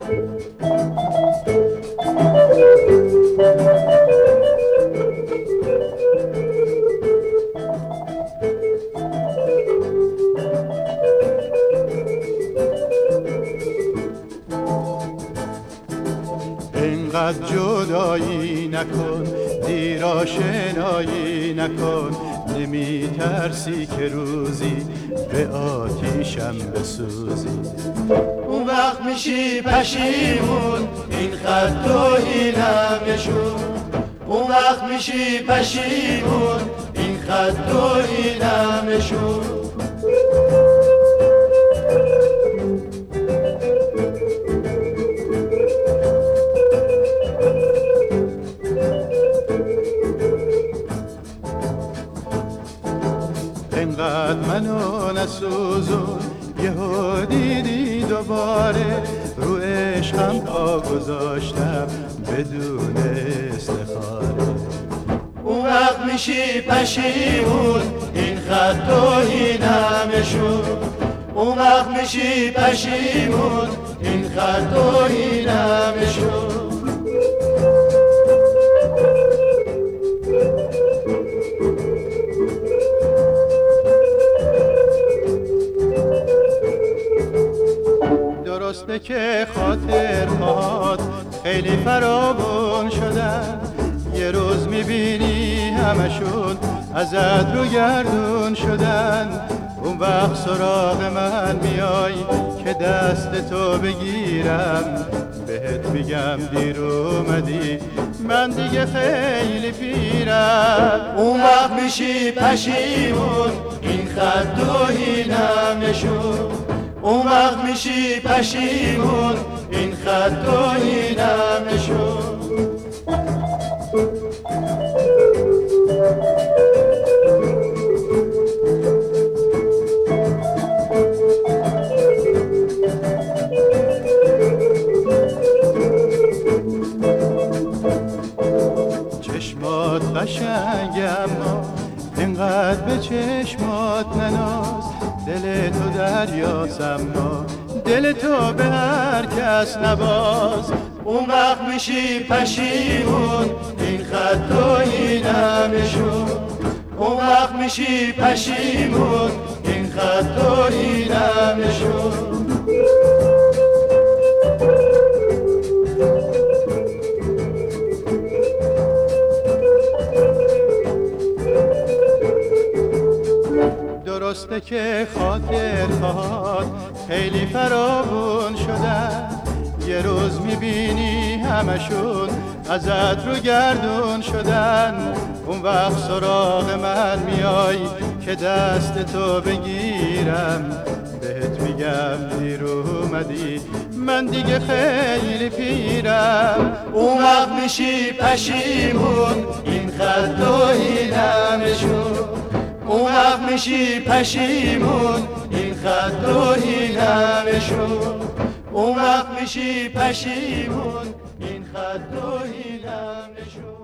اینقدر جدایی نکن، دیر آشنایی نکن، نمی ترسی که روزی به آتیشم بسوزی. اون وقت میشی پشیمون این خط و اینم نشون. اون وقت میشی پشیمون این خط و اینم نشون. اینقدر منو نسوزون، یهو دیدی دوباره رو عشقم پا گذاشتم بدون استخاره. اون وقت میشی پشیمون این خط و اینم نشون. اون وقت میشی پشیمون این خط و اینم نشون. درسته که خاطرهات خیلی فراوون شدن، یه روز میبینی همشون ازت رو گردون شدن. اون وقت سراغ من میای که دست تو بگیرم، بهت میگم دیر اومدی من دیگه خیلی پیرم. اون وقت میشی پشیمون این خط و اینم نشون. اون وقت میشی پشیمون این خط و اینم نشون. چشمات قشنگ اما اینقدر به چشمات نناز، دل تو دریاست اما دل تو به هر کس نباز. اون وقت میشی پشیمون این خط و اینم نشون. اون وقت میشی پشیمون این خط و اینم نشون. درسته که خاطرهات خیلی فراوون شدن، یه روز میبینی همشون ازت رو گردون شدن. اون وقت سراغ من میای که دست تو بگیرم، بهت میگم دیر اومدی من دیگه خیلی پیرم. اون وقت میشی پشیمون این خط و اینم نشون. اون وقت میشی پشیمون این خط و اینم نشون. اون وقت میشی پشیمون این خط و اینم نشون.